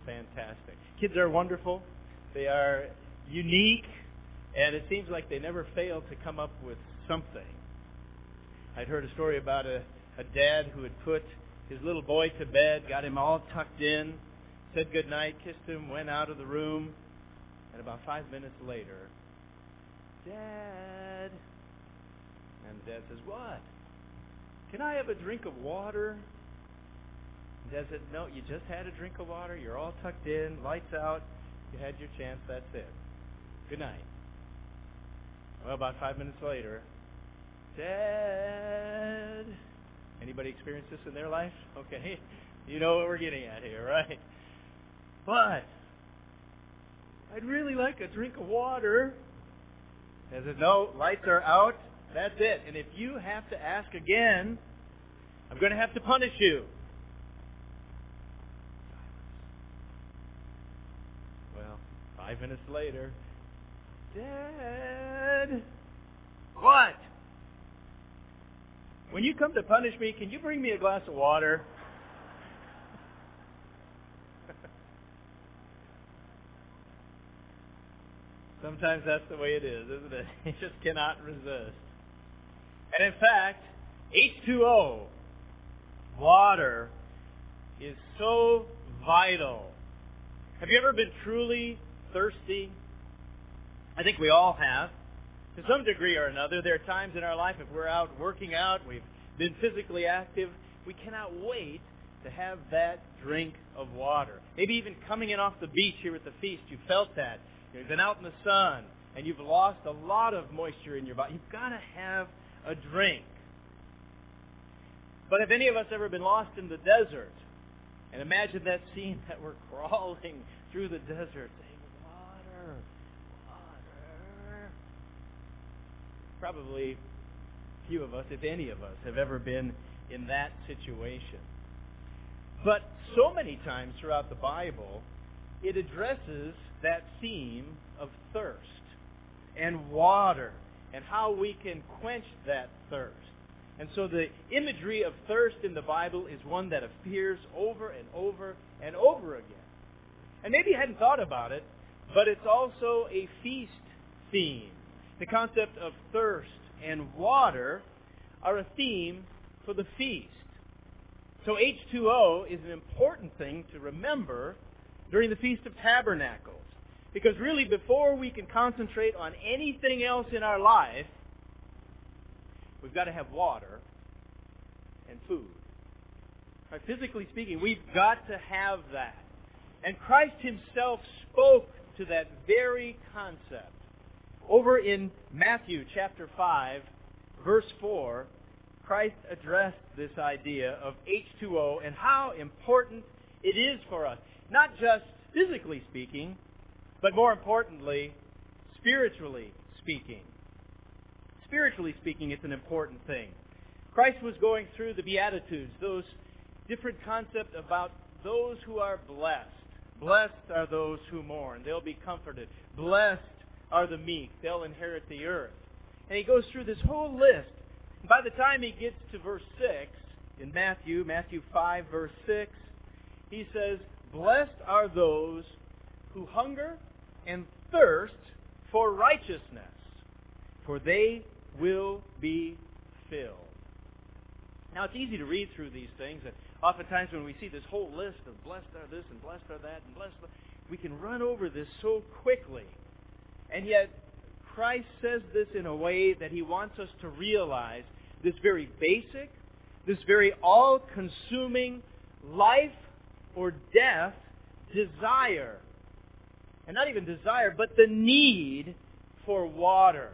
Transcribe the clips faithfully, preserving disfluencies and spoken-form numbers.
fantastic. Kids are wonderful. They are unique, and it seems like they never fail to come up with something. I'd heard a story about a, a dad who had put his little boy to bed, got him all tucked in, said goodnight, kissed him, went out of the room, and about five minutes later, Dad, and Dad says, what? Can I have a drink of water? And Dad said, no, you just had a drink of water, you're all tucked in, lights out, you had your chance, that's it. Good night. Well, about five minutes later, Dad, anybody experience this in their life? Okay, you know what we're getting at here, right? But I'd really like a drink of water. Dad said, no, lights are out, that's it. And if you have to ask again, I'm going to have to punish you. Well, five minutes later, Dad, what? When you come to punish me, can you bring me a glass of water? Sometimes that's the way it is, isn't it? You just cannot resist. And in fact, H two O, water, is so vital. Have you ever been truly thirsty? I think we all have. To some degree or another, there are times in our life, if we're out working out, we've been physically active, we cannot wait to have that drink of water. Maybe even coming in off the beach here at the feast, you felt that. You've been out in the sun, and you've lost a lot of moisture in your body. You've got to have a drink. But have any of us ever been lost in the desert? And imagine that scene that we're crawling through the desert, saying, water, water. Probably few of us, if any of us, have ever been in that situation. But so many times throughout the Bible, it addresses that theme of thirst and water and how we can quench that thirst. And so the imagery of thirst in the Bible is one that appears over and over and over again. And maybe you hadn't thought about it, but it's also a feast theme. The concept of thirst and water are a theme for the feast. So H two O is an important thing to remember during the Feast of Tabernacles. Because really, before we can concentrate on anything else in our life, we've got to have water and food. Right, physically speaking, we've got to have that. And Christ himself spoke to that very concept. Over in Matthew chapter five, verse four, Christ addressed this idea of H two O and how important it is for us. Not just physically speaking, but more importantly, spiritually speaking. Spiritually speaking, it's an important thing. Christ was going through the Beatitudes, those different concepts about those who are blessed. Blessed are those who mourn. They'll be comforted. Blessed are the meek. They'll inherit the earth. And he goes through this whole list. And by the time he gets to verse six in Matthew, Matthew five, verse six, he says, blessed are those who hunger and thirst for righteousness, for they will be filled. Now, it's easy to read through these things, and oftentimes when we see this whole list of blessed are this and blessed are that and blessed, we can run over this so quickly. And yet, Christ says this in a way that he wants us to realize this very basic, this very all-consuming life or death desire. And not even desire, but the need for water.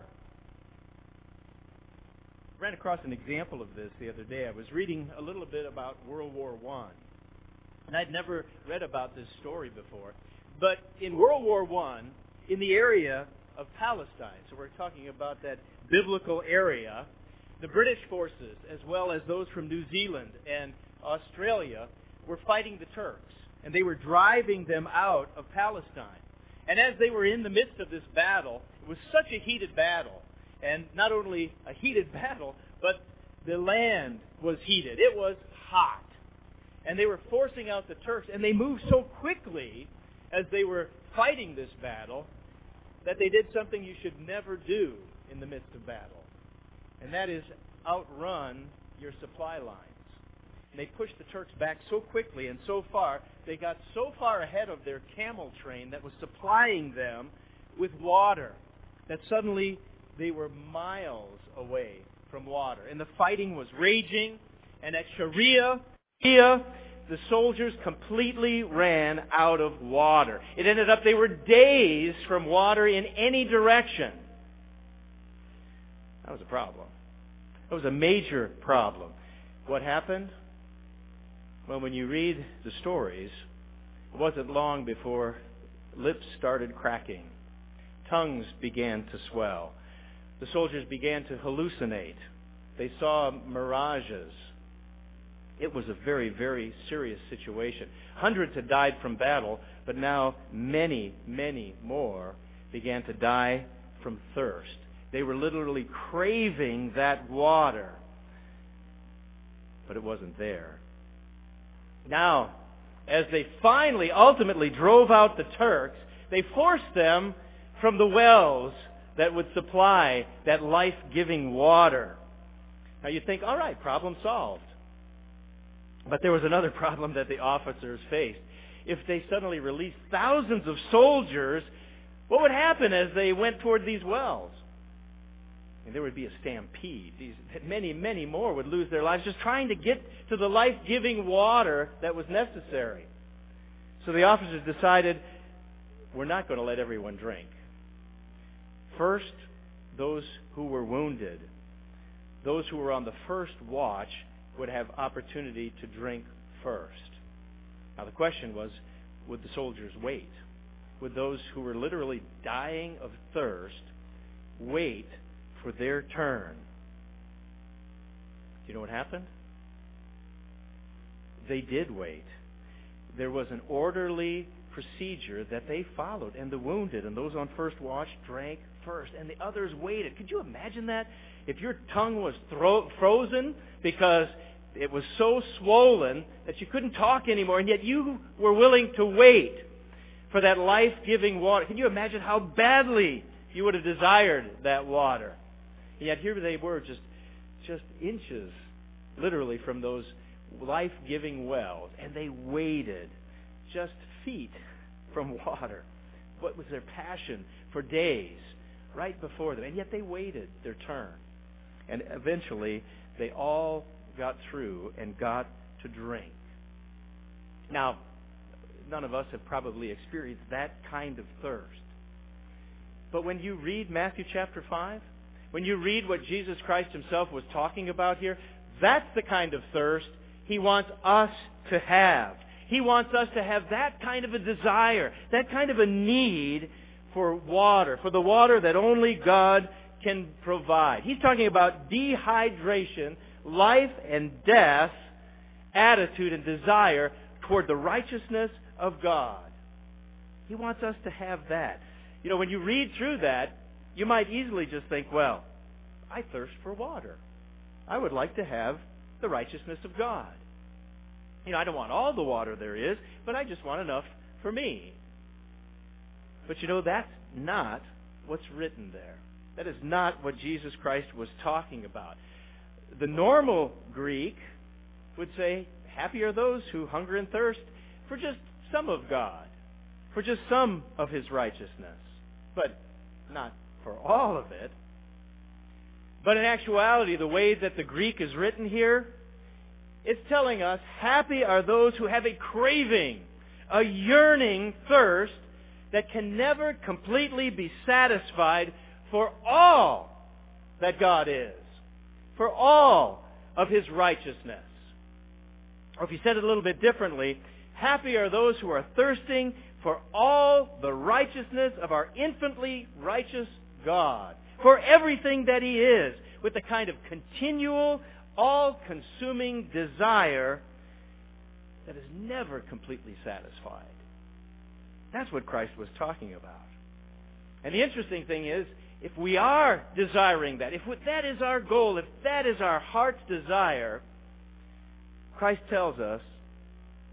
I ran across an example of this the other day. I was reading a little bit about World War One. And I'd never read about this story before. But in World War One, in the area of Palestine, so we're talking about that biblical area, the British forces, as well as those from New Zealand and Australia, were fighting the Turks. And they were driving them out of Palestine. And as they were in the midst of this battle, it was such a heated battle. And not only a heated battle, but the land was heated. It was hot. And they were forcing out the Turks, and they moved so quickly as they were fighting this battle that they did something you should never do in the midst of battle. And that is outrun your supply lines. And they pushed the Turks back so quickly and so far, they got so far ahead of their camel train that was supplying them with water that suddenly they were miles away from water. And the fighting was raging, and at Sharia, the soldiers completely ran out of water. It ended up they were days from water in any direction. That was a problem. That was a major problem. What happened? Well, when you read the stories, it wasn't long before lips started cracking. Tongues began to swell. The soldiers began to hallucinate. They saw mirages. It was a very, very serious situation. Hundreds had died from battle, but now many, many more began to die from thirst. They were literally craving that water, but it wasn't there. Now, as they finally, ultimately drove out the Turks, they forced them from the wells that would supply that life-giving water. Now you think, all right, problem solved. But there was another problem that the officers faced. If they suddenly released thousands of soldiers, what would happen as they went toward these wells? And there would be a stampede. These, many, many more would lose their lives just trying to get to the life-giving water that was necessary. So the officers decided, we're not going to let everyone drink. First, those who were wounded, those who were on the first watch, would have opportunity to drink first. Now the question was, would the soldiers wait? Would those who were literally dying of thirst wait for their turn? Do you know what happened? They did wait. There was an orderly procedure that they followed, and the wounded and those on first watch drank first, and the others waited. Could you imagine that? If your tongue was thro- frozen because it was so swollen that you couldn't talk anymore, and yet you were willing to wait for that life-giving water. Can you imagine how badly you would have desired that water? And yet here they were, just, just inches, literally, from those life-giving wells, and they waited just feet from water. What was their passion for days right before them? And yet they waited their turn. And eventually, they all got through and got to drink. Now, none of us have probably experienced that kind of thirst. But when you read Matthew chapter five, when you read what Jesus Christ himself was talking about here, that's the kind of thirst he wants us to have. He wants us to have that kind of a desire, that kind of a need for water, for the water that only God can provide. He's talking about dehydration, life and death, attitude and desire toward the righteousness of God. He wants us to have that. You know, when you read through that, you might easily just think, well, I thirst for water. I would like to have the righteousness of God. You know, I don't want all the water there is, but I just want enough for me. But you know, that's not what's written there. That is not what Jesus Christ was talking about. The normal Greek would say, happy are those who hunger and thirst for just some of God, for just some of his righteousness, but not for all of it. But in actuality, the way that the Greek is written here, it's telling us, happy are those who have a craving, a yearning thirst that can never completely be satisfied for all that God is, for all of his righteousness. Or if you said it a little bit differently, happy are those who are thirsting for all the righteousness of our infinitely righteous God, for everything that he is, with the kind of continual, all-consuming desire that is never completely satisfied. That's what Christ was talking about. And the interesting thing is, if we are desiring that, if that is our goal, if that is our heart's desire, Christ tells us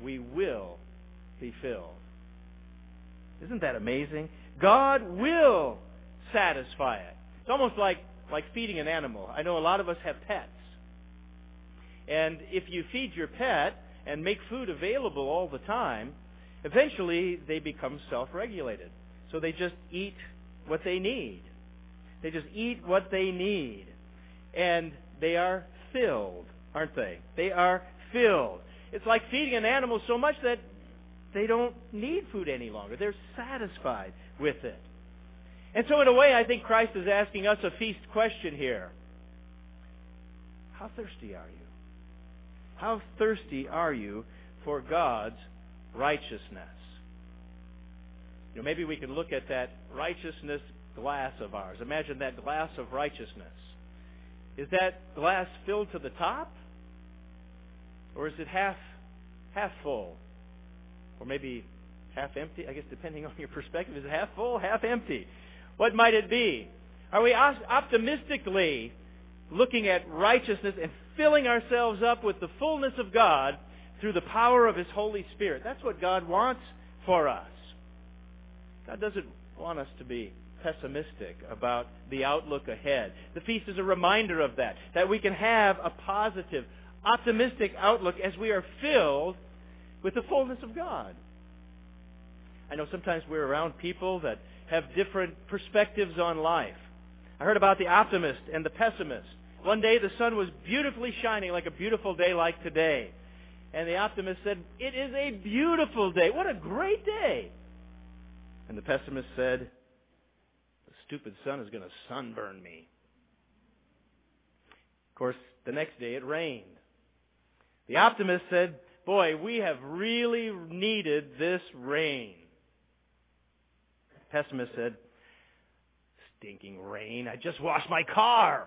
we will be filled. Isn't that amazing? God will satisfy it. It's almost like, like feeding an animal. I know a lot of us have pets. And if you feed your pet and make food available all the time, eventually they become self-regulated. So they just eat what they need. They just eat what they need. And they are filled, aren't they? They are filled. It's like feeding an animal so much that they don't need food any longer. They're satisfied with it. And so in a way, I think Christ is asking us a feast question here. How thirsty are you? How thirsty are you for God's righteousness? You know, maybe we can look at that righteousness glass of ours. Imagine that glass of righteousness. Is that glass filled to the top? Or is it half half full? Or maybe half empty? I guess depending on your perspective. Is it half full, half empty? What might it be? Are we optimistically looking at righteousness and filling ourselves up with the fullness of God through the power of His Holy Spirit? That's what God wants for us. God doesn't want us to be pessimistic about the outlook ahead. The feast is a reminder of that, that we can have a positive, optimistic outlook as we are filled with the fullness of God. I know sometimes we're around people that have different perspectives on life. I heard about the optimist and the pessimist. One day the sun was beautifully shining like a beautiful day like today. And the optimist said, "It is a beautiful day. What a great day." And the pessimist said, "The stupid sun is going to sunburn me." Of course, the next day it rained. The optimist said, "Boy, we have really needed this rain." The pessimist said, "Stinking rain. I just washed my car."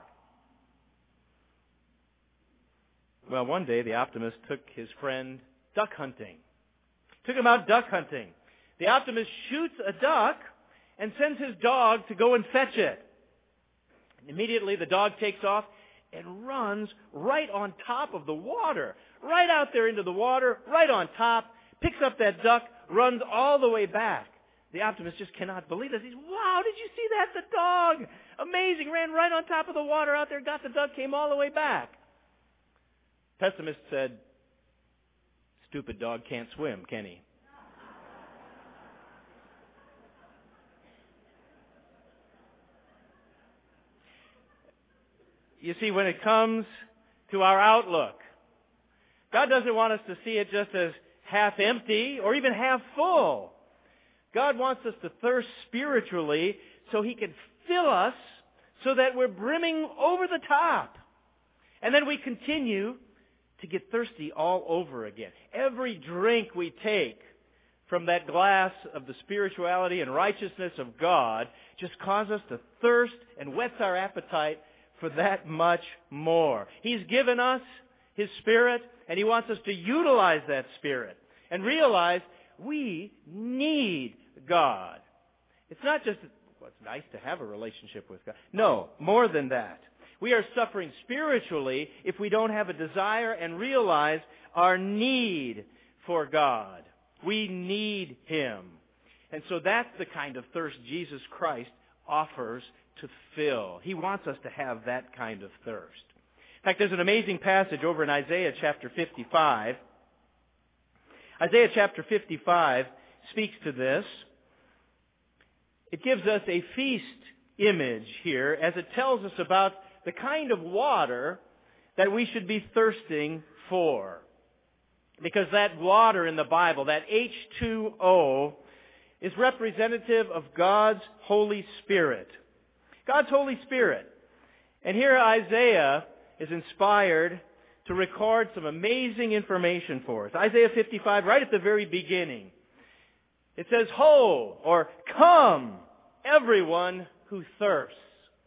Well, one day the optimist took his friend duck hunting. Took him out duck hunting. The optimist shoots a duck and sends his dog to go and fetch it. And immediately the dog takes off and runs right on top of the water. Right out there into the water, right on top, picks up that duck, runs all the way back. The optimist just cannot believe this. He's, "Wow, did you see that? The dog! Amazing, ran right on top of the water out there, got the duck, came all the way back." Pessimist said, "Stupid dog can't swim, can he?" You see, when it comes to our outlook, God doesn't want us to see it just as half empty or even half full. God wants us to thirst spiritually so He can fill us so that we're brimming over the top. And then we continue to get thirsty all over again. Every drink we take from that glass of the spirituality and righteousness of God just causes us to thirst and whets our appetite for that much more. He's given us His Spirit, and He wants us to utilize that Spirit and realize we need God. It's not just, well, it's nice to have a relationship with God. No, more than that. We are suffering spiritually if we don't have a desire and realize our need for God. We need Him. And so that's the kind of thirst Jesus Christ offers to fill. He wants us to have that kind of thirst. In fact, there's an amazing passage over in Isaiah chapter fifty-five. Isaiah chapter fifty-five speaks to this. It gives us a feast image here as it tells us about the kind of water that we should be thirsting for. Because that water in the Bible, that H two O, is representative of God's Holy Spirit. God's Holy Spirit. And here Isaiah is inspired to record some amazing information for us. Isaiah fifty-five, right at the very beginning. It says, "Ho," or "Come, everyone who thirsts.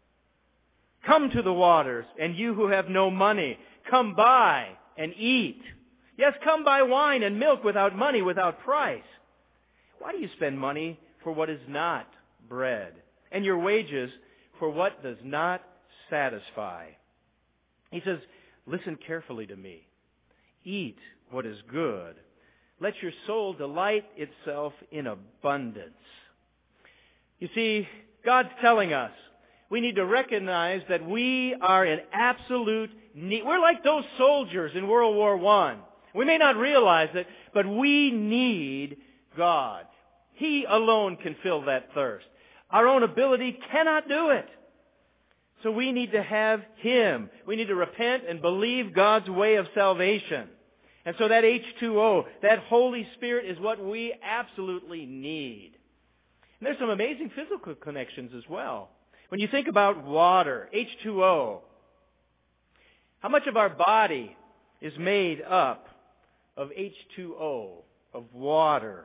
Come to the waters, and you who have no money, come buy and eat. Yes, come buy wine and milk without money, without price. Why do you spend money for what is not bread, and your wages for what does not satisfy?" He says, "Listen carefully to me. Eat what is good. Let your soul delight itself in abundance. You see, God's telling us we need to recognize that we are in absolute need. We're like those soldiers in World War One. We may not realize it, but we need God. He alone can fill that thirst. Our own ability cannot do it. So we need to have Him. We need to repent and believe God's way of salvation. And so that H two O, that Holy Spirit, is what we absolutely need. And there's some amazing physical connections as well. When you think about water, H two O, how much of our body is made up of H two O, of water?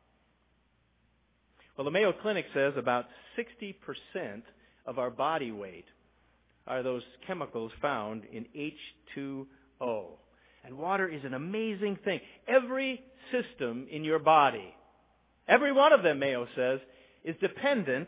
Well, the Mayo Clinic says about sixty percent of our body weight are those chemicals found in H two O. And water is an amazing thing. Every system in your body, every one of them, Mayo says, is dependent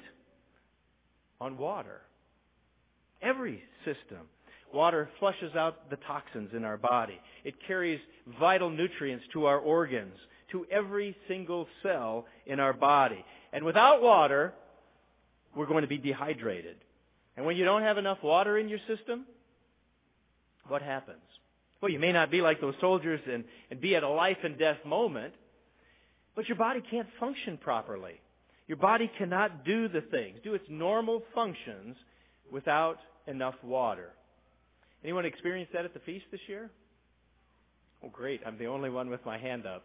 on water. Every system. Water flushes out the toxins in our body. It carries vital nutrients to our organs, to every single cell in our body. And without water, we're going to be dehydrated. And when you don't have enough water in your system, what happens? Well, you may not be like those soldiers and, and be at a life and death moment, but your body can't function properly. Your body cannot do the things, do its normal functions without enough water. Anyone experienced that at the feast this year? Oh, great. I'm the only one with my hand up.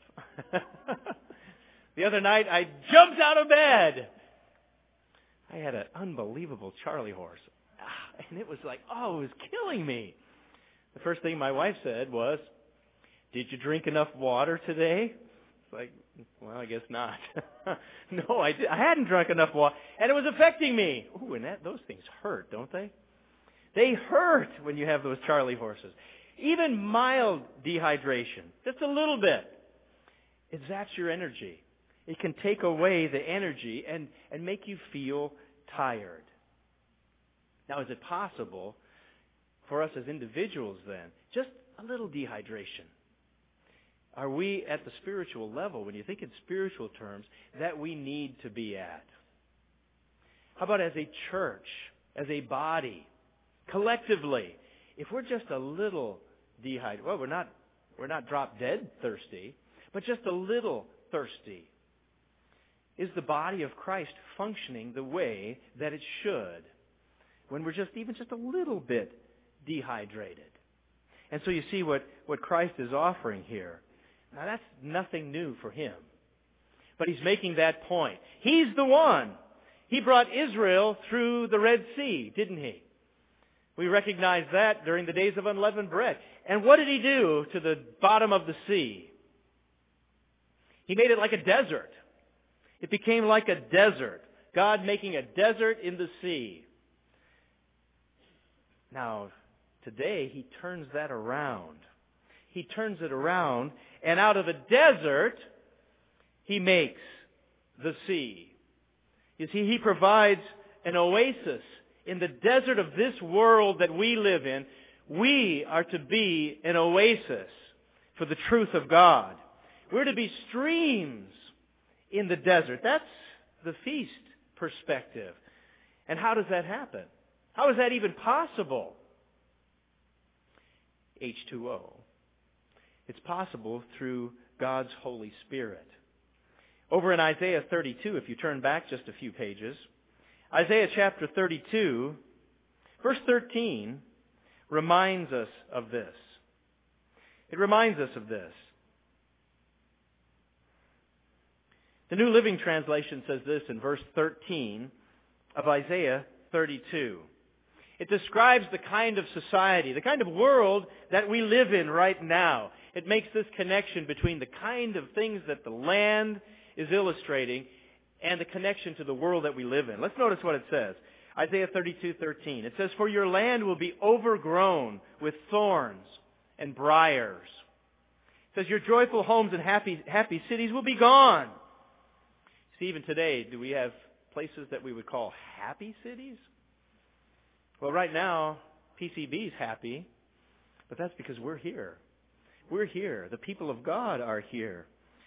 The other night, I jumped out of bed. I had an unbelievable Charlie horse. And it was like, oh, it was killing me. The first thing my wife said was, did you drink enough water today? It's like, well, I guess not. No, I, did, I hadn't drunk enough water. And it was affecting me. Ooh, and that, those things hurt, don't they? They hurt when you have those Charlie horses. Even mild dehydration, just a little bit, it zaps your energy. It can take away the energy and, and make you feel tired. Now, is it possible for us as individuals then, just a little dehydration? Are we at the spiritual level, when you think in spiritual terms, that we need to be at? How about as a church, as a body, collectively? If we're just a little dehydrated, well, we're not, we're not drop dead thirsty, but just a little thirsty. Is the body of Christ functioning the way that it should when we're just even just a little bit dehydrated? And so you see what, what Christ is offering here. Now that's nothing new for Him. But He's making that point. He's the one. He brought Israel through the Red Sea, didn't He? We recognize that during the days of unleavened bread. And what did He do to the bottom of the sea? He made it like a desert. It became like a desert. God making a desert in the sea. Now, today He turns that around. He turns it around, and out of a desert, He makes the sea. You see, He provides an oasis in the desert of this world that we live in. We are to be an oasis for the truth of God. We're to be streams in the desert. That's the feast perspective. And how does that happen? How is that even possible? H two O. It's possible through God's Holy Spirit. Over in Isaiah thirty-two, if you turn back just a few pages, Isaiah chapter thirty-two, verse thirteen, reminds us of this. It reminds us of this. The New Living Translation says this in verse thirteen of Isaiah thirty-two. It describes the kind of society, the kind of world that we live in right now. It makes this connection between the kind of things that the land is illustrating and the connection to the world that we live in. Let's notice what it says. Isaiah thirty-two thirteen. It says, "For your land will be overgrown with thorns and briars." It says, "Your joyful homes and happy, happy cities will be gone." See, even today, do we have places that we would call happy cities? Well, right now, P C B is happy, but that's because we're here. We're here. The people of God are here.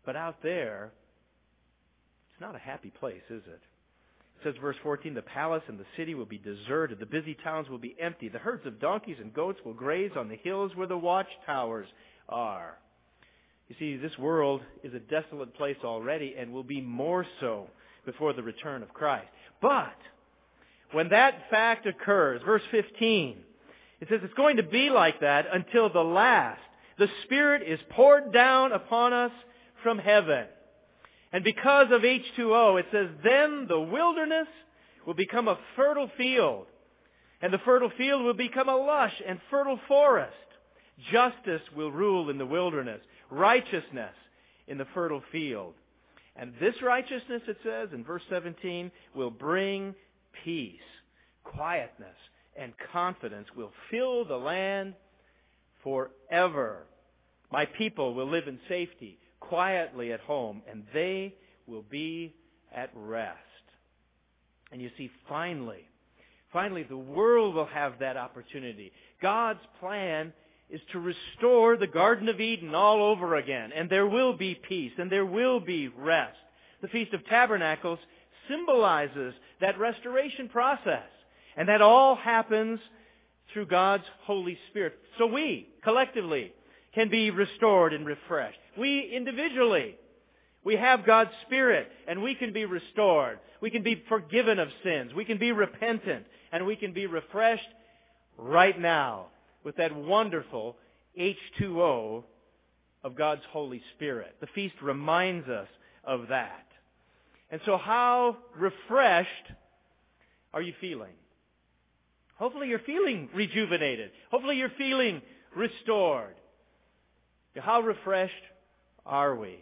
But out there, it's not a happy place, is it? It says, verse fourteen, the palace and the city will be deserted. The busy towns will be empty. The herds of donkeys and goats will graze on the hills where the watchtowers are. You see, this world is a desolate place already and will be more so before the return of Christ. But when that fact occurs, verse fifteen, it says it's going to be like that until the last. The Spirit is poured down upon us from heaven. And because of H two O, it says, then the wilderness will become a fertile field. And the fertile field will become a lush and fertile forest. Justice will rule in the wilderness. Righteousness in the fertile field. And this righteousness, it says in verse seventeen, will bring peace, quietness, and confidence will fill the land forever. My people will live in safety, quietly at home, and they will be at rest. And you see, finally, finally the world will have that opportunity. God's plan is to restore the Garden of Eden all over again, and there will be peace, and there will be rest. The Feast of Tabernacles symbolizes that restoration process, and that all happens through God's Holy Spirit. So we, collectively, can be restored and refreshed. We individually, we have God's Spirit, and we can be restored. We can be forgiven of sins. We can be repentant, and we can be refreshed right now with that wonderful H two O of God's Holy Spirit. The feast reminds us of that. And so how refreshed are you feeling? Hopefully you're feeling rejuvenated. Hopefully you're feeling restored. How refreshed are we?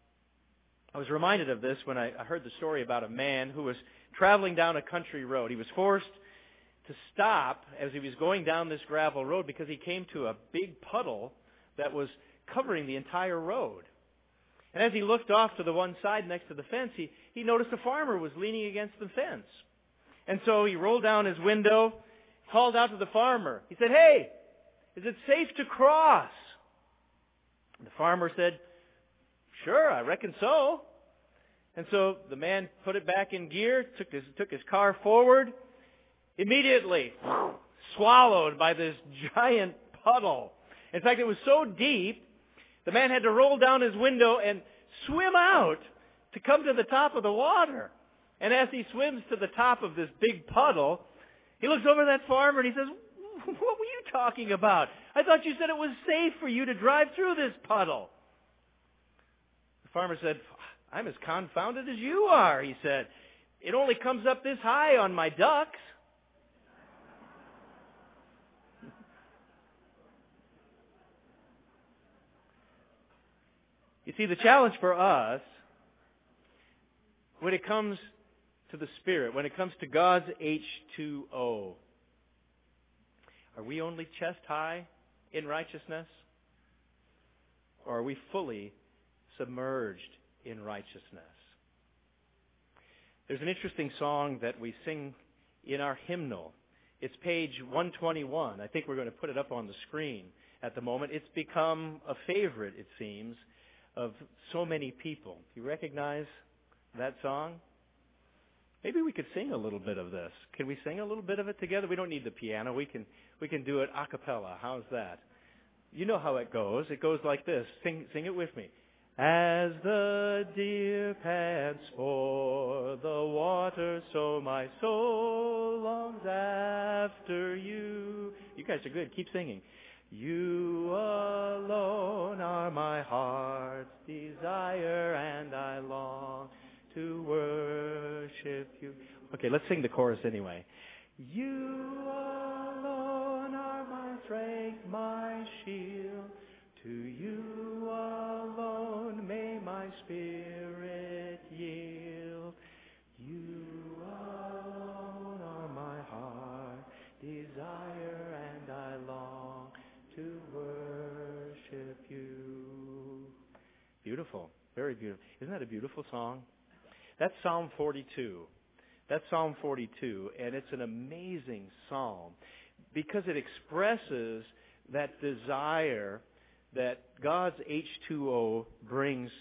I was reminded of this when I heard the story about a man who was traveling down a country road. He was forced to stop as he was going down this gravel road because he came to a big puddle that was covering the entire road. And as he looked off to the one side next to the fence, he, he noticed a farmer was leaning against the fence. And so he rolled down his window, called out to the farmer. He said, "Hey, is it safe to cross?" And the farmer said, "Sure, I reckon so." And so the man put it back in gear, took his, took his car forward, immediately swallowed by this giant puddle. In fact, it was so deep, the man had to roll down his window and swim out to come to the top of the water. And as he swims to the top of this big puddle, he looks over at that farmer and he says, "What were you talking about? I thought you said it was safe for you to drive through this puddle." The farmer said, "I'm as confounded as you are," he said. "It only comes up this high on my ducks." You see, the challenge for us, when it comes to the Spirit, when it comes to God's H two O, are we only chest high in righteousness? Or are we fully submerged in righteousness? There's an interesting song that we sing in our hymnal. It's page one twenty-one. I think we're going to put it up on the screen at the moment. It's become a favorite, it seems, of so many people. Do you recognize that song? Maybe we could sing a little bit of this. Can we sing a little bit of it together? We don't need the piano. We can we can do it a cappella. How's that? You know how it goes. It goes like this. Sing sing it with me. As the deer pants for the water, so my soul longs after you. You guys are good. Keep singing. You alone are my heart's desire, and I long to worship you. Okay, let's sing the chorus anyway. You alone are my strength, my shield. To you alone may my spirit yield. You alone are my heart desire, and I long to worship you. Beautiful. Very beautiful. Isn't that a beautiful song? That's Psalm forty-two. That's Psalm forty-two, and it's an amazing psalm because it expresses that desire that God's H two O brings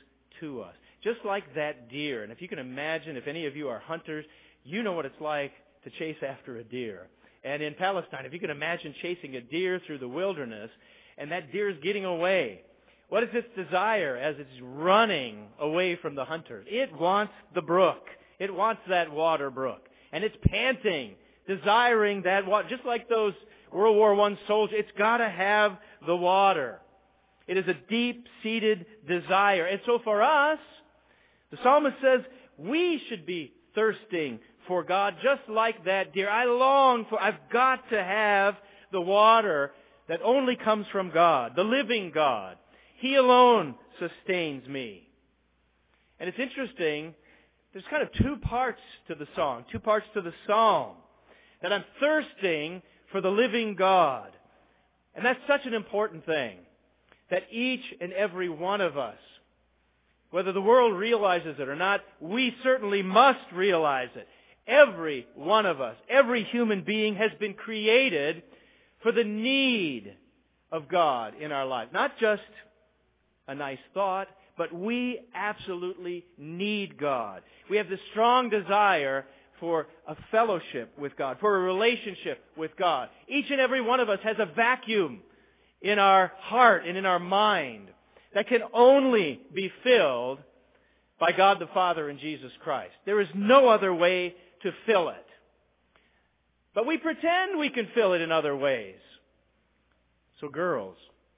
to us. Just like that deer. And if you can imagine, if any of you are hunters, you know what it's like to chase after a deer. And in Palestine, if you can imagine chasing a deer through the wilderness, and that deer is getting away. What is its desire as it's running away from the hunter? It wants the brook. It wants that water brook. And it's panting, desiring that water. Just like those World War One soldiers, it's got to have the water. It is a deep-seated desire. And so for us, the psalmist says, we should be thirsting for God just like that deer. I long for, I've got to have the water that only comes from God, the living God. He alone sustains me. And it's interesting, there's kind of two parts to the song, two parts to the psalm. That I'm thirsting for the living God. And that's such an important thing. That each and every one of us, whether the world realizes it or not, we certainly must realize it. Every one of us, every human being has been created for the need of God in our life. Not just a nice thought, but we absolutely need God. We have this strong desire for a fellowship with God, for a relationship with God. Each and every one of us has a vacuum in our heart and in our mind that can only be filled by God the Father and Jesus Christ. There is no other way to fill it. But we pretend we can fill it in other ways. So girls,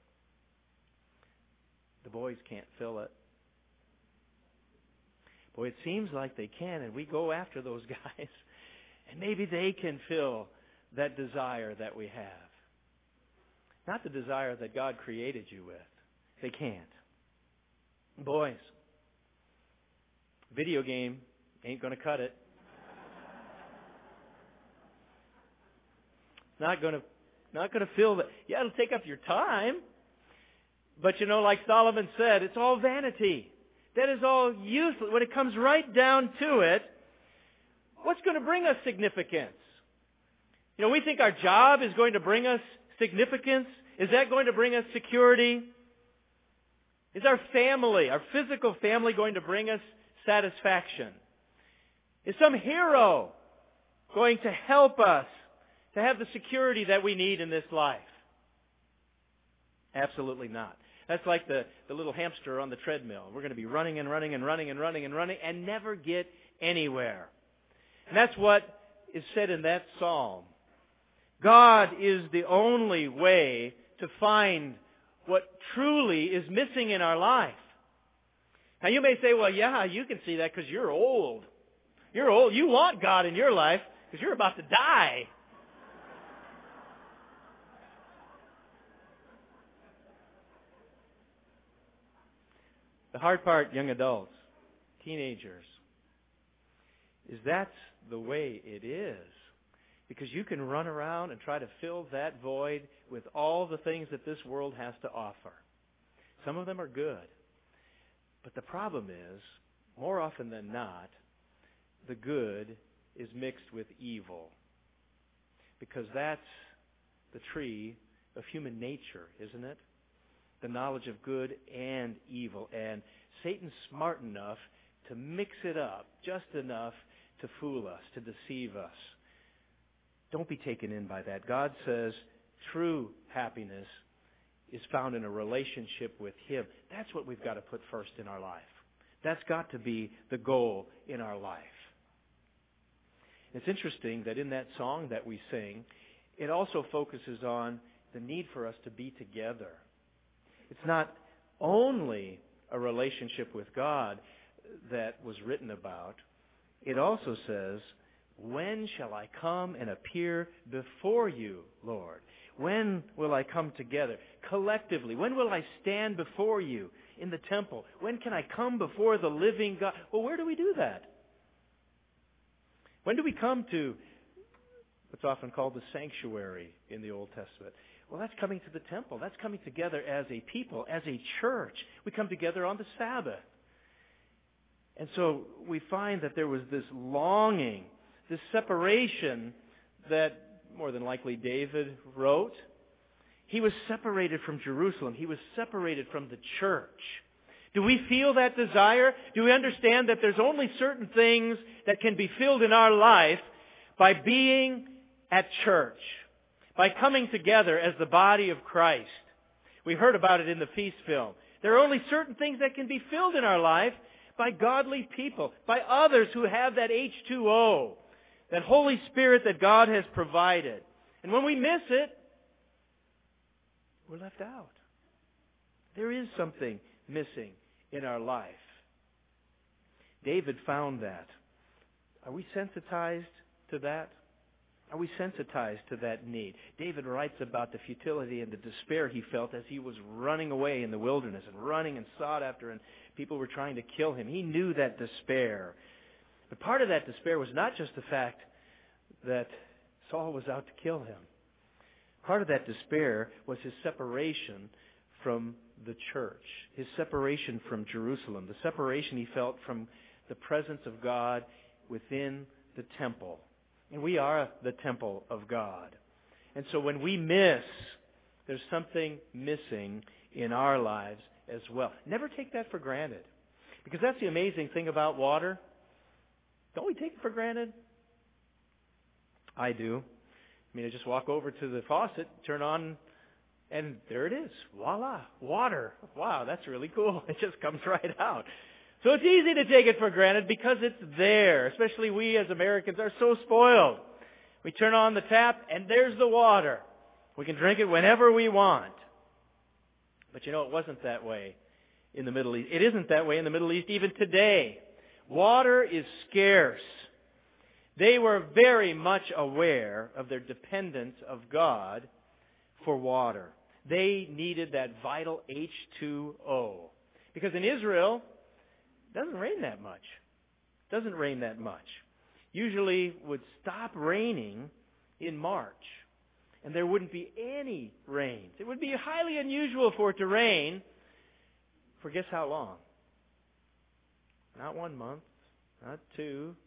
the boys can't fill it. Boy, it seems like they can, and we go after those guys, and maybe they can fill that desire that we have. Not the desire that God created you with. They can't. Boys, video game ain't going to cut it. Not going to, not going to fill that. Yeah, it'll take up your time. But you know, like Solomon said, it's all vanity. That is all useless. When it comes right down to it, what's going to bring us significance? You know, we think our job is going to bring us significance. Is that going to bring us security? Is our family, our physical family, going to bring us satisfaction? Is some hero going to help us to have the security that we need in this life? Absolutely not. That's like the, the little hamster on the treadmill. We're going to be running and running and running and running and running and never get anywhere. And that's what is said in that psalm. God is the only way to find what truly is missing in our life. Now you may say, well, yeah, you can see that because you're old. You're old. You want God in your life because you're about to die. The hard part, young adults, teenagers, is that's the way it is. Because you can run around and try to fill that void with all the things that this world has to offer. Some of them are good. But the problem is, more often than not, the good is mixed with evil. Because that's the tree of human nature, isn't it? The knowledge of good and evil. And Satan's smart enough to mix it up just enough to fool us, to deceive us. Don't be taken in by that. God says true happiness is found in a relationship with Him. That's what we've got to put first in our life. That's got to be the goal in our life. It's interesting that in that song that we sing, it also focuses on the need for us to be together. It's not only a relationship with God that was written about. It also says, when shall I come and appear before you, Lord? When will I come together collectively? When will I stand before you in the temple? When can I come before the living God? Well, where do we do that? When do we come to what's often called the sanctuary in the Old Testament? Well, that's coming to the temple. That's coming together as a people, as a church. We come together on the Sabbath. And so we find that there was this longing, this separation that more than likely David wrote. He was separated from Jerusalem. He was separated from the church Do we feel that desire? Do we understand that there's only certain things that can be filled in our life by being at church, by coming together as the body of Christ? We heard about it in the feast film. There are only certain things that can be filled in our life by godly people, by others who have that H two O, that Holy Spirit that God has provided. And when we miss it, we're left out. There is something missing in our life. David found that. Are we sensitized to that? Are we sensitized to that need? David writes about the futility and the despair he felt as he was running away in the wilderness and running and sought after, and people were trying to kill him. He knew that despair. But part of that despair was not just the fact that Saul was out to kill him. Part of that despair was his separation from the church, his separation from Jerusalem, the separation he felt from the presence of God within the temple. And we are the temple of God. And so when we miss, there's something missing in our lives as well. Never take that for granted. Because that's the amazing thing about water. Don't we take it for granted? I do. I mean, I just walk over to the faucet, turn on, and there it is. Voila, water. Wow, that's really cool. It just comes right out. So it's easy to take it for granted because it's there. Especially we as Americans are so spoiled. We turn on the tap and there's the water. We can drink it whenever we want. But you know, it wasn't that way in the Middle East. It isn't that way in the Middle East even today. Water is scarce. They were very much aware of their dependence of God for water. They needed that vital H two O. Because in Israel, it doesn't rain that much. It doesn't rain that much. Usually it would stop raining in March. And there wouldn't be any rains. It would be highly unusual for it to rain for guess how long? Not one month, not two,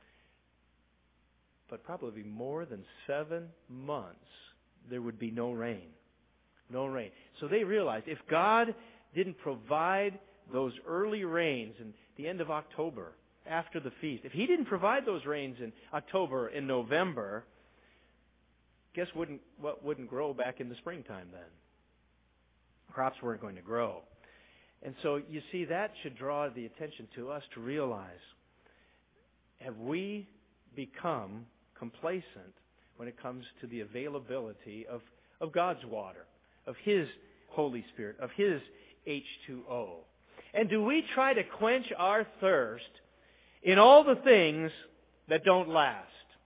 but probably more than seven months there would be no rain. No rain. So they realized if God didn't provide those early rains in the end of October, after the feast, if He didn't provide those rains in October and November, guess wouldn't what wouldn't grow back in the springtime then? Crops weren't going to grow. And so you see, that should draw the attention to us to realize, have we become complacent when it comes to the availability of, of God's water, of His Holy Spirit, of His H two O? And do we try to quench our thirst in all the things that don't last?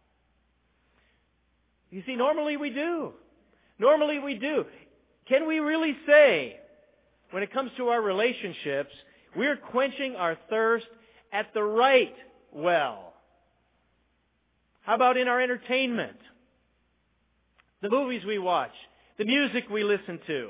You see, normally we do. Normally we do. Can we really say, when it comes to our relationships, we're quenching our thirst at the right well? How about in our entertainment? The movies we watch, the music we listen to.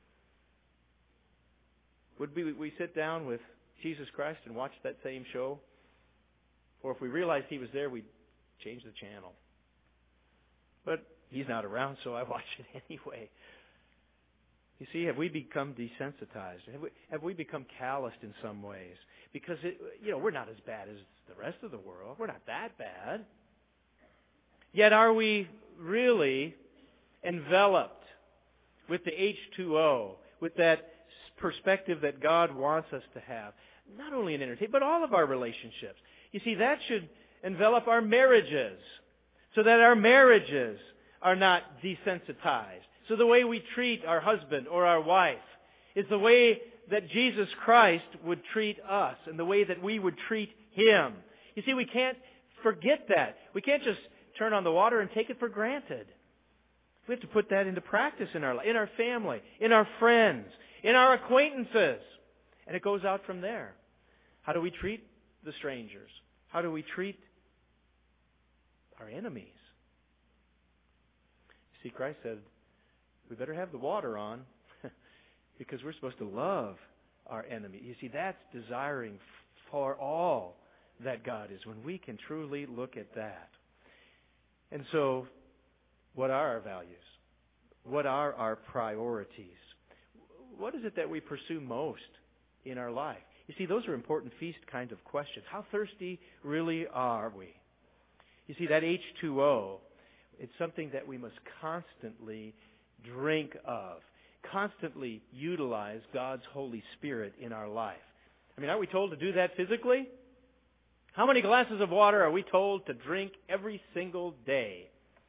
Would we, we sit down with Jesus Christ and watch that same show? Or if we realized He was there, we'd change the channel. But He's not around, so I watch it anyway. You see, have we become desensitized? Have we, have we become calloused in some ways? Because, it, you know, we're not as bad as the rest of the world. We're not that bad. Yet are we really enveloped with the H two O, with that perspective that God wants us to have? Not only in entertainment, but all of our relationships. You see, that should envelop our marriages, so that our marriages are not desensitized. So the way we treat our husband or our wife is the way that Jesus Christ would treat us and the way that we would treat Him. You see, we can't forget that. We can't just turn on the water and take it for granted. We have to put that into practice in our life, in our family, in our friends, in our acquaintances. And it goes out from there. How do we treat the strangers? How do we treat our enemies? You see, Christ said, we better have the water on because we're supposed to love our enemy. You see, that's desiring for all that God is, when we can truly look at that. And so, what are our values? What are our priorities? What is it that we pursue most in our life? You see, those are important feast kinds of questions. How thirsty really are we? You see, that H two O, it's something that we must constantly drink of, constantly utilize God's Holy Spirit in our life. I mean, aren't we told to do that physically? How many glasses of water are we told to drink every single day?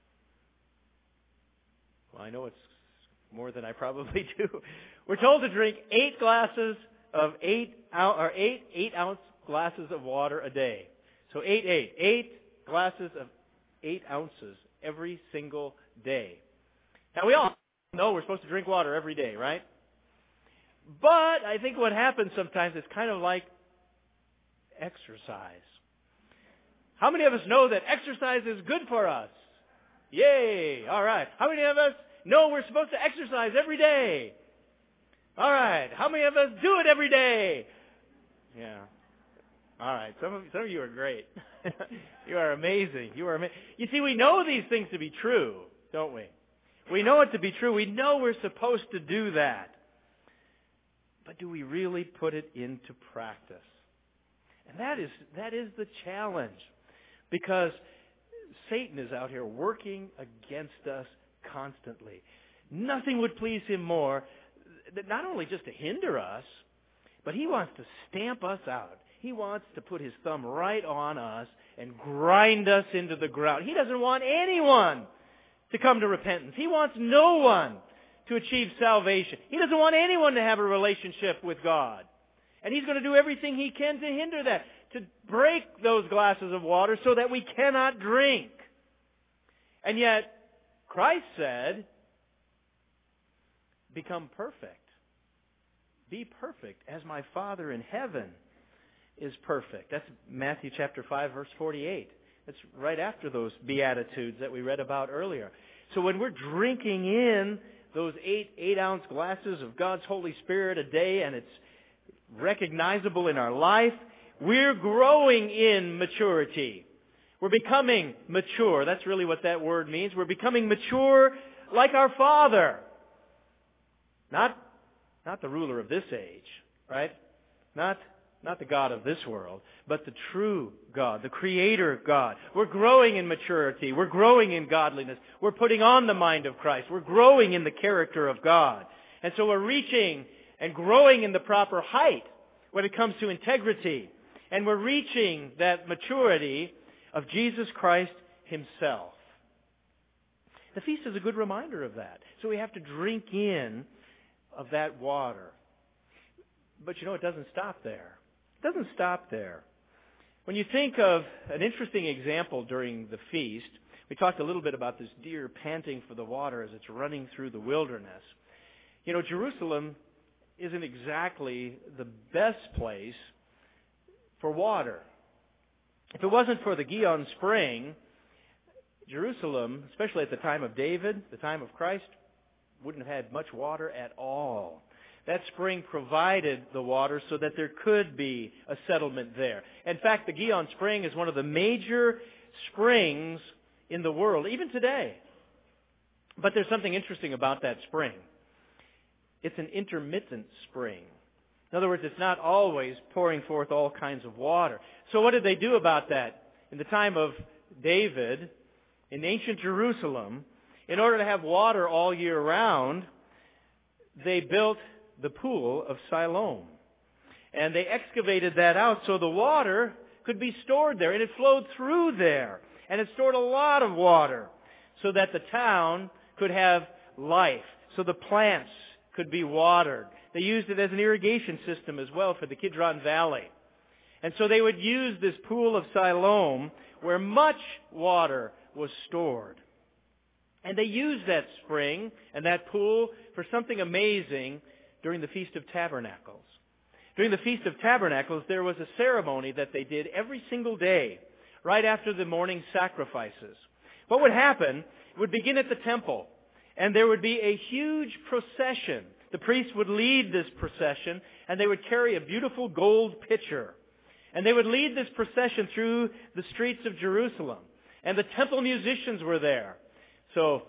Well, I know it's more than I probably do. We're told to drink eight glasses of eight or eight eight ounce glasses of water a day. So eight eight eight glasses of eight ounces every single day. Now we all know we're supposed to drink water every day, right? But I think what happens sometimes is kind of like exercise. How many of us know that exercise is good for us? Yay! All right. How many of us know we're supposed to exercise every day? All right. How many of us do it every day? Yeah. All right. Some of, some of you are great. You are amazing. You are amazing. You see, we know these things to be true, don't we? We know it to be true. We know we're supposed to do that. But do we really put it into practice? And that is that is the challenge. Because Satan is out here working against us constantly. Nothing would please him more than not only just to hinder us, but he wants to stamp us out. He wants to put his thumb right on us and grind us into the ground. He doesn't want anyone to come to repentance. He wants no one to achieve salvation. He doesn't want anyone to have a relationship with God. And he's going to do everything he can to hinder that, to break those glasses of water so that we cannot drink. And yet, Christ said, become perfect. Be perfect as my Father in heaven is perfect. That's Matthew chapter five, verse forty-eight. That's right after those Beatitudes that we read about earlier. So when we're drinking in those eight eight-ounce glasses of God's Holy Spirit a day, and it's recognizable in our life, we're growing in maturity. We're becoming mature. That's really what that word means. We're becoming mature like our Father. Not, not the ruler of this age, right? Not, not the God of this world, but the true God, the Creator God. We're growing in maturity. We're growing in godliness. We're putting on the mind of Christ. We're growing in the character of God. And so we're reaching and growing in the proper height when it comes to integrity. And we're reaching that maturity of Jesus Christ himself. The feast is a good reminder of that. So we have to drink in of that water. But you know, it doesn't stop there. It doesn't stop there. When you think of an interesting example during the feast, we talked a little bit about this deer panting for the water as it's running through the wilderness. You know, Jerusalem isn't exactly the best place for water. If it wasn't for the Gihon Spring, Jerusalem, especially at the time of David, the time of Christ, wouldn't have had much water at all. That spring provided the water so that there could be a settlement there. In fact, the Gihon Spring is one of the major springs in the world, even today. But there's something interesting about that spring. It's an intermittent spring. In other words, it's not always pouring forth all kinds of water. So what did they do about that? In the time of David, in ancient Jerusalem, in order to have water all year round, they built the pool of Siloam. And they excavated that out so the water could be stored there. And it flowed through there. And it stored a lot of water so that the town could have life, so the plants could be watered. They used it as an irrigation system as well for the Kidron Valley. And so they would use this pool of Siloam where much water was stored. And they used that spring and that pool for something amazing during the Feast of Tabernacles. During the Feast of Tabernacles, there was a ceremony that they did every single day, right after the morning sacrifices. What would happen, it would begin at the temple, and there would be a huge procession. The priests would lead this procession, and they would carry a beautiful gold pitcher. And they would lead this procession through the streets of Jerusalem. And the temple musicians were there. So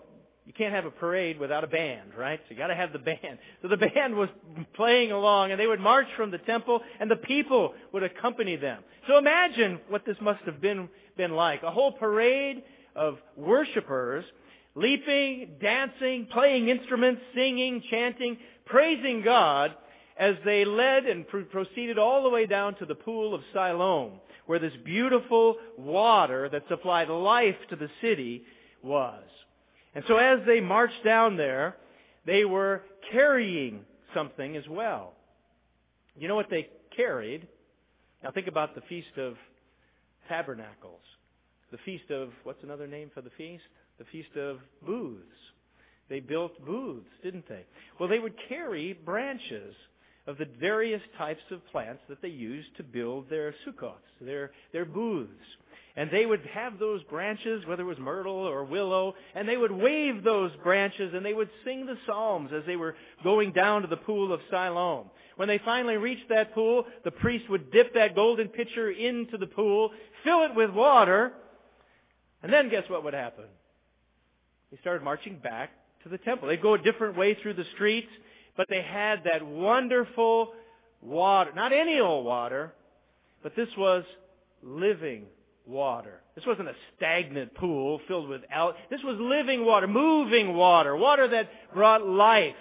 you can't have a parade without a band, right? So you got to have the band. So the band was playing along, and they would march from the temple, and the people would accompany them. So imagine what this must have been been like. A whole parade of worshipers leaping, dancing, playing instruments, singing, chanting, praising God as they led and pr- proceeded all the way down to the pool of Siloam, where this beautiful water that supplied life to the city was. And so as they marched down there, they were carrying something as well. You know what they carried? Now think about the Feast of Tabernacles. The Feast of, what's another name for the feast? The Feast of Booths. They built booths, didn't they? Well, they would carry branches of the various types of plants that they used to build their sukkots, their, their booths. And they would have those branches, whether it was myrtle or willow, and they would wave those branches and they would sing the psalms as they were going down to the pool of Siloam. When they finally reached that pool, the priest would dip that golden pitcher into the pool, fill it with water, and then guess what would happen? They started marching back to the temple. They'd go a different way through the streets, but they had that wonderful water. Not any old water, but this was living water. This wasn't a stagnant pool filled with algae. This was living water, moving water, water that brought life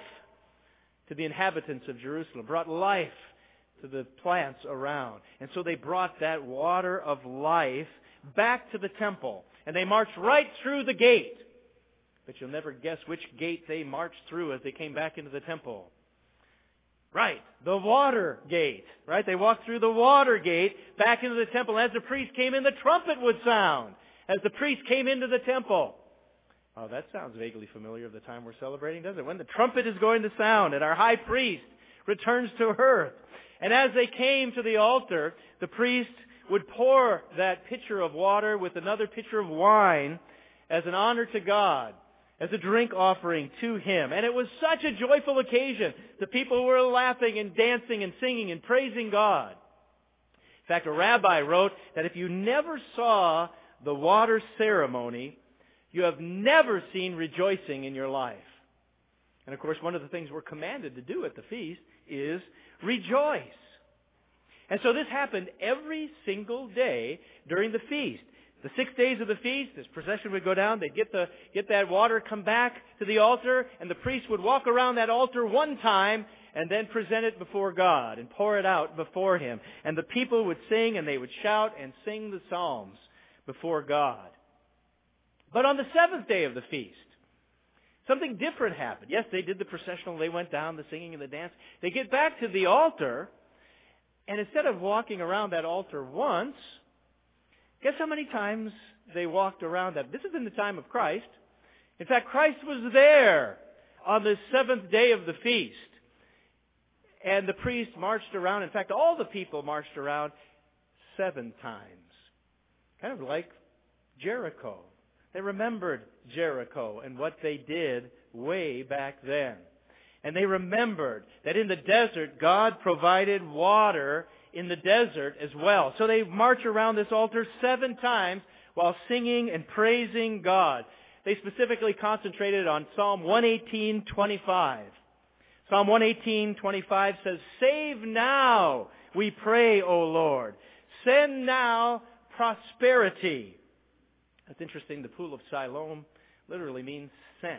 to the inhabitants of Jerusalem, brought life to the plants around. And so they brought that water of life back to the temple. And they marched right through the gate. But you'll never guess which gate they marched through as they came back into the temple. Right, the water gate. Right, they walked through the water gate back into the temple. As the priest came in, the trumpet would sound as the priest came into the temple. Oh, that sounds vaguely familiar of the time we're celebrating, doesn't it? When the trumpet is going to sound and our high priest returns to earth. And as they came to the altar, the priest would pour that pitcher of water with another pitcher of wine as an honor to God, as a drink offering to Him. And it was such a joyful occasion. The people were laughing and dancing and singing and praising God. In fact, a rabbi wrote that if you never saw the water ceremony, you have never seen rejoicing in your life. And of course, one of the things we're commanded to do at the feast is rejoice. And so this happened every single day during the feast. The six days of the feast, this procession would go down, they'd get the get that water, come back to the altar, and the priest would walk around that altar one time and then present it before God and pour it out before Him. And the people would sing and they would shout and sing the psalms before God. But on the seventh day of the feast, something different happened. Yes, they did the processional, they went down, the singing and the dance. They get back to the altar, and instead of walking around that altar once, guess how many times they walked around that? This is in the time of Christ. In fact, Christ was there on the seventh day of the feast. And the priest marched around. In fact, all the people marched around seven times. Kind of like Jericho. They remembered Jericho and what they did way back then. And they remembered that in the desert, God provided water in the desert as well. So they march around this altar seven times while singing and praising God. They specifically concentrated on Psalm one eighteen twenty-five. Psalm one eighteen twenty-five says, "Save now, we pray, O Lord. Send now prosperity." That's interesting. The pool of Siloam literally means sent.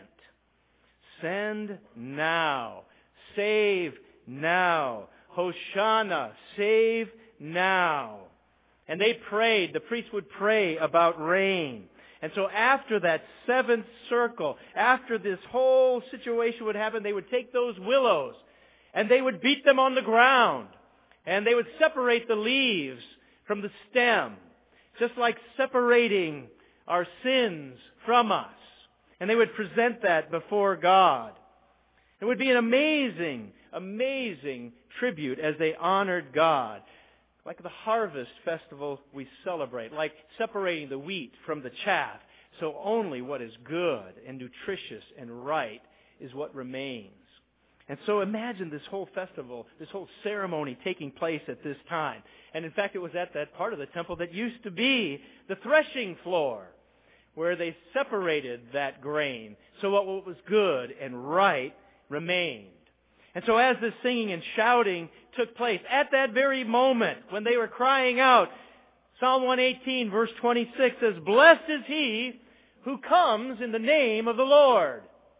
Send now. Save now. Hosanna, save now. And they prayed. The priest would pray about rain. And so after that seventh circle, after this whole situation would happen, they would take those willows and they would beat them on the ground. And they would separate the leaves from the stem, just like separating our sins from us. And they would present that before God. It would be an amazing, amazing tribute as they honored God. Like the harvest festival we celebrate, like separating the wheat from the chaff. So only what is good and nutritious and right is what remains. And so imagine this whole festival, this whole ceremony taking place at this time. And in fact, it was at that part of the temple that used to be the threshing floor, where they separated that grain so what was good and right remained. And so as this singing and shouting took place, at that very moment when they were crying out, Psalm one eighteen verse twenty-six says, "Blessed is he who comes in the name of the Lord."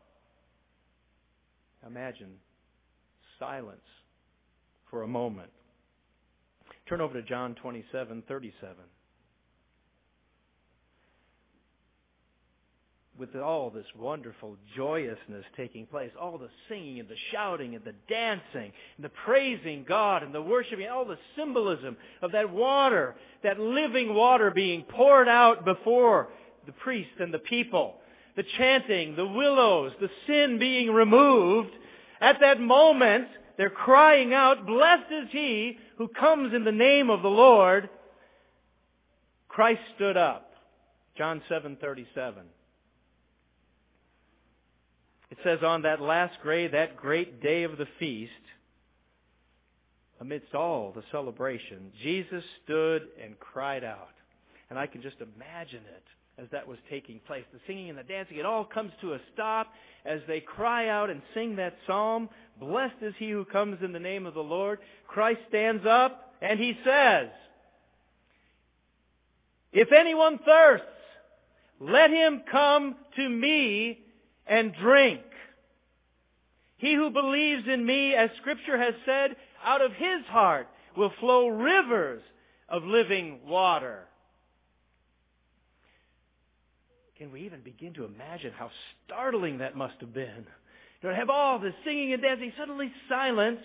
Imagine silence for a moment. Turn over to John twenty-seven thirty-seven. With all this wonderful joyousness taking place, all the singing and the shouting and the dancing and the praising God and the worshiping, all the symbolism of that water, that living water being poured out before the priest and the people, the chanting, the willows, the sin being removed, at that moment they're crying out, "Blessed is he who comes in the name of the Lord." Christ stood up. John seven thirty-seven. It says, on that last day, that great day of the feast, amidst all the celebration, Jesus stood and cried out. And I can just imagine it as that was taking place. The singing and the dancing, it all comes to a stop as they cry out and sing that psalm, "Blessed is he who comes in the name of the Lord." Christ stands up and he says, "If anyone thirsts, let him come to me and drink. He who believes in me, as Scripture has said, out of his heart will flow rivers of living water." Can we even begin to imagine how startling that must have been? To have all this singing and dancing, suddenly silence,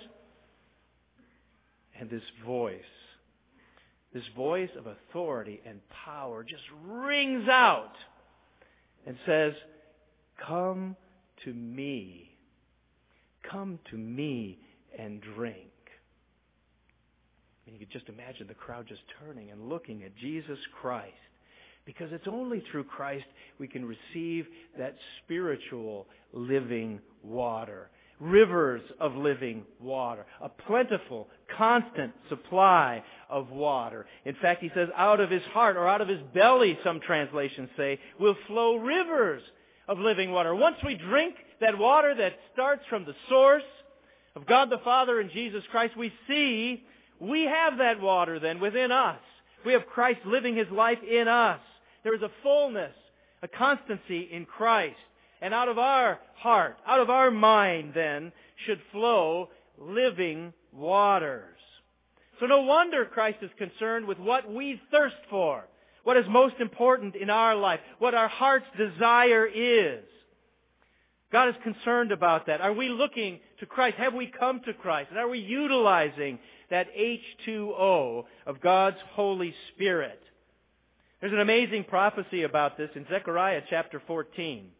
and this voice, this voice of authority and power just rings out and says, "Come to me. Come to me and drink." And you could just imagine the crowd just turning and looking at Jesus Christ. Because it's only through Christ we can receive that spiritual living water. Rivers of living water. A plentiful, constant supply of water. In fact, he says, out of his heart, or out of his belly, some translations say, will flow rivers of living water. Once we drink that water that starts from the source of God the Father and Jesus Christ, we see we have that water then within us. We have Christ living his life in us. There is a fullness, a constancy in Christ. And out of our heart, out of our mind then, should flow living waters. So no wonder Christ is concerned with what we thirst for, what is most important in our life, what our heart's desire is. God is concerned about that. Are we looking to Christ? Have we come to Christ? And are we utilizing that H two O of God's Holy Spirit? There's an amazing prophecy about this in Zechariah chapter fourteen.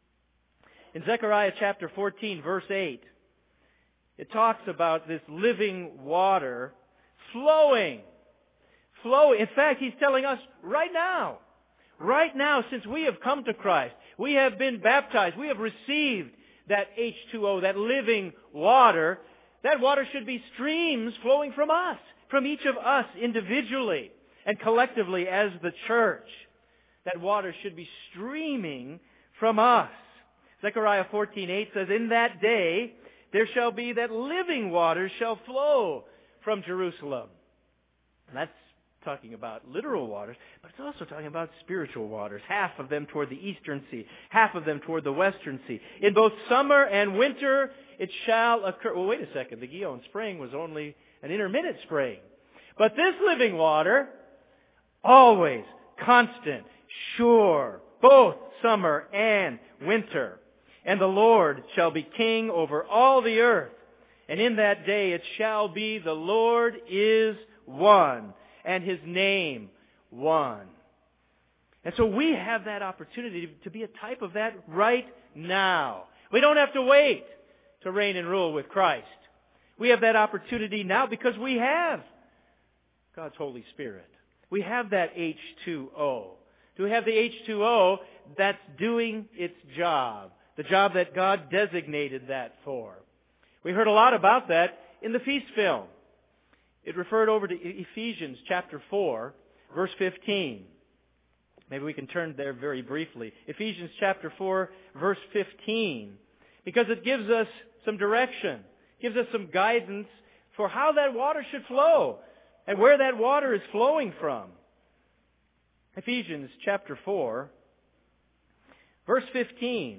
In Zechariah chapter fourteen, verse eight, it talks about this living water flowing. Flowing. In fact, he's telling us right now, right now, since we have come to Christ, we have been baptized, we have received that H two O, that living water. That water should be streams flowing from us, from each of us individually and collectively as the church. That water should be streaming from us. Zechariah fourteen eight says, "In that day there shall be that living waters shall flow from Jerusalem." And that's talking about literal waters, but it's also talking about spiritual waters. Half of them toward the eastern sea, half of them toward the western sea. In both summer and winter it shall occur. Well, wait a second. The Gihon spring was only an intermittent spring. But this living water, always constant, sure, both summer and winter. "And the Lord shall be king over all the earth. And in that day it shall be, the Lord is one, and his name one." And so we have that opportunity to be a type of that right now. We don't have to wait to reign and rule with Christ. We have that opportunity now because we have God's Holy Spirit. We have that H two O. Do we have the H two O that's doing its job? The job that God designated that for. We heard a lot about that in the feast film. It referred over to Ephesians chapter four, verse fifteen. Maybe we can turn there very briefly. Ephesians chapter four, verse fifteen. Because it gives us some direction, gives us some guidance for how that water should flow and where that water is flowing from. Ephesians chapter four, verse fifteen.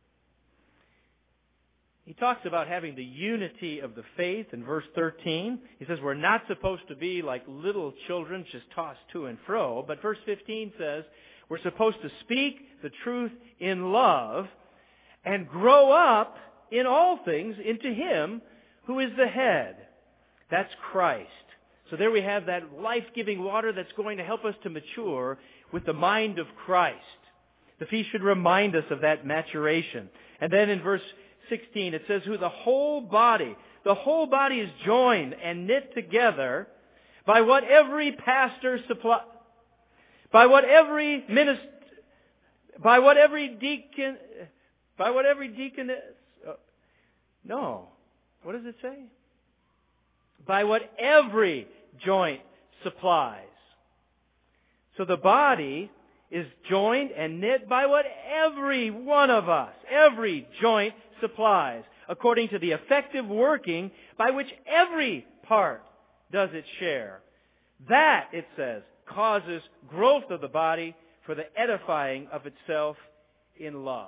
He talks about having the unity of the faith in verse thirteen. He says we're not supposed to be like little children just tossed to and fro. But verse fifteen says we're supposed to speak the truth in love and grow up in all things into Him who is the head. That's Christ. So there we have that life-giving water that's going to help us to mature with the mind of Christ. The feast should remind us of that maturation. And then in verse sixteen, it says, who the whole body, the whole body is joined and knit together by what every pastor supply, by what every minister, by what every deacon, by what every deacon is. Uh, no. What does it say? By what every joint supplies. So the body is joined and knit by what every one of us, every joint supplies, according to the effective working by which every part does its share. That, it says, causes growth of the body for the edifying of itself in love.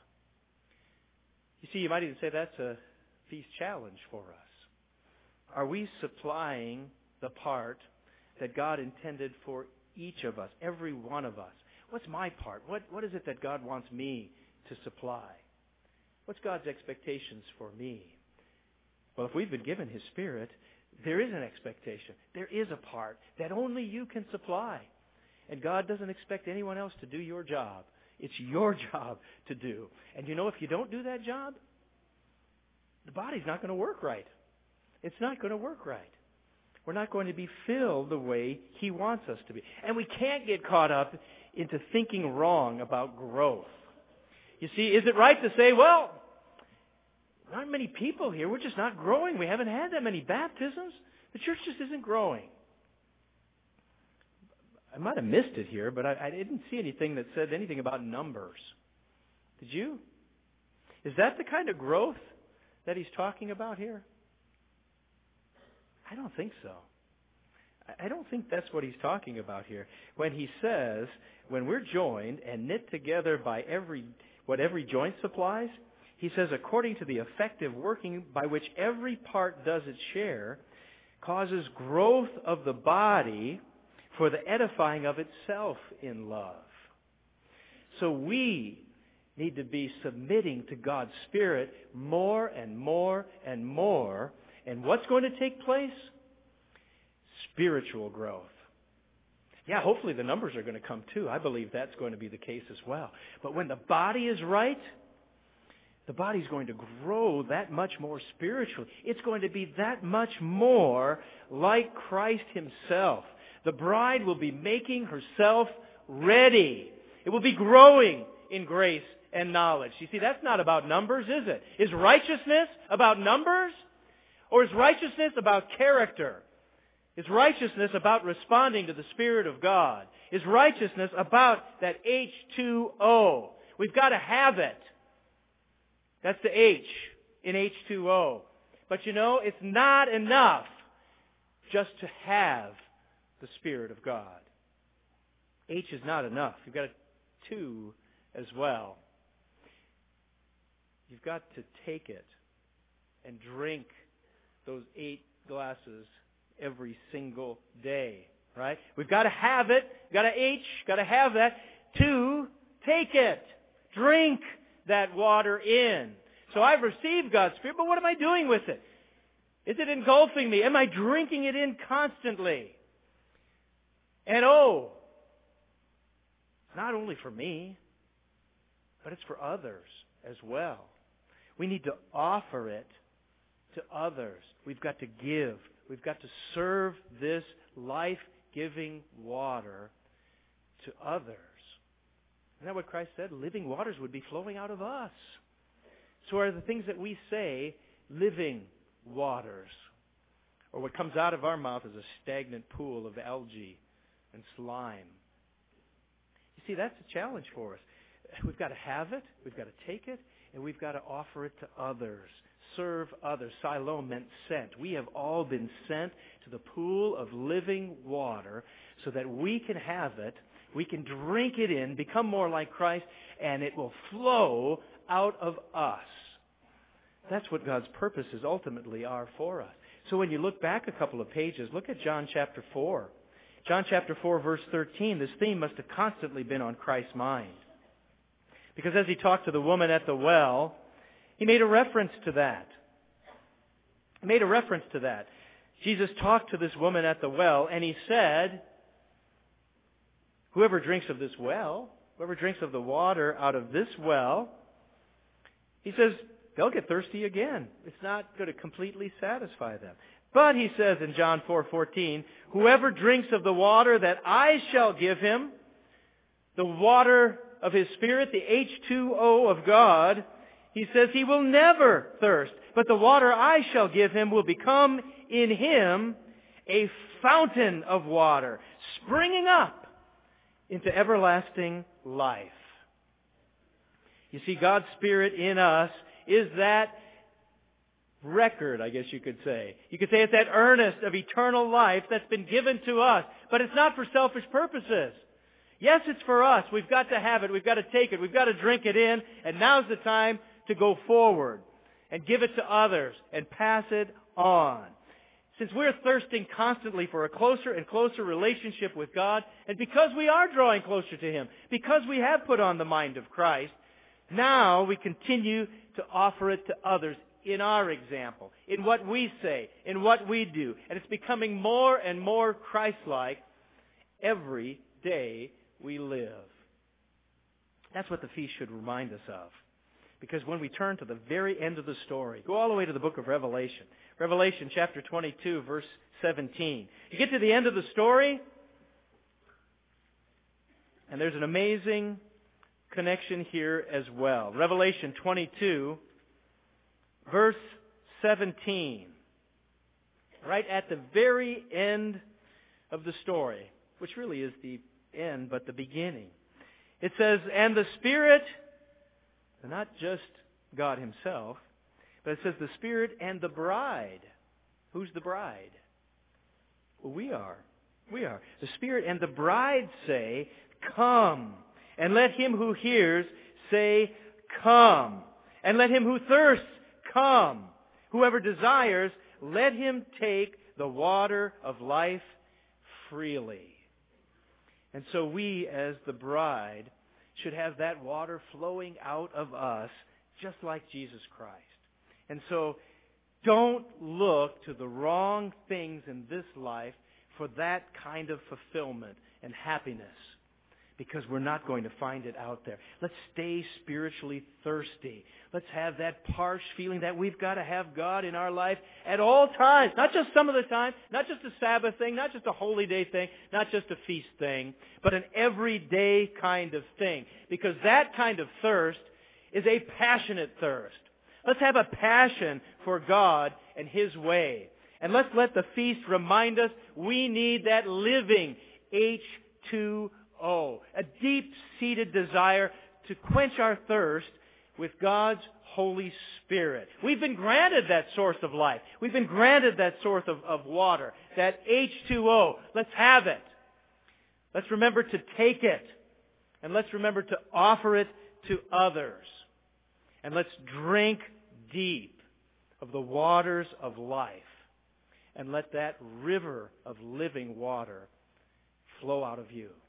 You see, you might even say that's a feast challenge for us. Are we supplying the part that God intended for each of us, every one of us? What's my part? What, what is it that God wants me to supply? What's God's expectations for me? Well, if we've been given His Spirit, there is an expectation. There is a part that only you can supply. And God doesn't expect anyone else to do your job. It's your job to do. And you know, if you don't do that job, the body's not going to work right. It's not going to work right. We're not going to be filled the way He wants us to be. And we can't get caught up into thinking wrong about growth. You see, is it right to say, well, there aren't many people here. We're just not growing. We haven't had that many baptisms. The church just isn't growing. I might have missed it here, but I, I didn't see anything that said anything about numbers. Did you? Is that the kind of growth that he's talking about here? I don't think so. I don't think that's what he's talking about here. When he says, when we're joined and knit together by every what every joint supplies, he says, according to the effective working by which every part does its share, causes growth of the body for the edifying of itself in love. So we need to be submitting to God's Spirit more and more and more. And what's going to take place? Spiritual growth. Yeah, hopefully the numbers are going to come too. I believe that's going to be the case as well. But when the body is right, the body's going to grow that much more spiritually. It's going to be that much more like Christ Himself. The bride will be making herself ready. It will be growing in grace and knowledge. You see, that's not about numbers, is it? Is righteousness about numbers? Or is righteousness about character? Is righteousness about responding to the Spirit of God? Is righteousness about that H two O? We've got to have it. That's the H in H two O. But you know, it's not enough just to have the Spirit of God. H is not enough. You've got a two as well. You've got to take it and drink those eight glasses every single day, right? We've got to have it. Got to H, got to have that. Two, take it. Drink that water in. So I've received God's Spirit, but what am I doing with it? Is it engulfing me? Am I drinking it in constantly? And oh, not only for me, but it's for others as well. We need to offer it to others. We've got to give. We've got to serve this life-giving water to others. Isn't that what Christ said? Living waters would be flowing out of us. So are the things that we say living waters? Or what comes out of our mouth is a stagnant pool of algae and slime? You see, that's a challenge for us. We've got to have it, we've got to take it, and we've got to offer it to others. Serve others. Siloam meant sent. We have all been sent to the pool of living water so that we can have it, we can drink it in, become more like Christ, and it will flow out of us. That's what God's purposes ultimately are for us. So when you look back a couple of pages, look at John chapter four. John chapter four, verse thirteen, this theme must have constantly been on Christ's mind. Because as he talked to the woman at the well, he made a reference to that. He made a reference to that. Jesus talked to this woman at the well, and he said, whoever drinks of this well, whoever drinks of the water out of this well, he says, they'll get thirsty again. It's not going to completely satisfy them. But he says in John four fourteen, whoever drinks of the water that I shall give him, the water of his Spirit, the H two O of God, he says he will never thirst. But the water I shall give him will become in him a fountain of water, springing up into everlasting life. You see, God's Spirit in us is that record, I guess you could say. You could say it's that earnest of eternal life that's been given to us. But it's not for selfish purposes. Yes, it's for us. We've got to have it. We've got to take it. We've got to drink it in. And now's the time to go forward and give it to others and pass it on. Since we're thirsting constantly for a closer and closer relationship with God, and because we are drawing closer to Him, because we have put on the mind of Christ, now we continue to offer it to others in our example, in what we say, in what we do. And it's becoming more and more Christ-like every day we live. That's what the feast should remind us of. Because when we turn to the very end of the story, go all the way to the book of Revelation. Revelation chapter twenty-two, verse seventeen. You get to the end of the story, and there's an amazing connection here as well. Revelation twenty-two, verse seventeen. Right at the very end of the story, which really is the end, but the beginning. It says, and the Spirit, not just God Himself, but it says the Spirit and the bride. Who's the bride? Well, we are. We are. The Spirit and the bride say, come. And let him who hears say, come. And let him who thirsts, come. Whoever desires, let him take the water of life freely. And so we, as the bride, should have that water flowing out of us just like Jesus Christ. And so don't look to the wrong things in this life for that kind of fulfillment and happiness, because we're not going to find it out there. Let's stay spiritually thirsty. Let's have that parched feeling that we've got to have God in our life at all times. Not just some of the time, not just a Sabbath thing, not just a holy day thing, not just a feast thing, but an everyday kind of thing. Because that kind of thirst is a passionate thirst. Let's have a passion for God and His way. And let's let the feast remind us we need that living H two O, a deep-seated desire to quench our thirst with God's Holy Spirit. We've been granted that source of life. We've been granted that source of, of water, that H two O. Let's have it. Let's remember to take it. And let's remember to offer it to others. And let's drink deep of the waters of life. And let that river of living water flow out of you.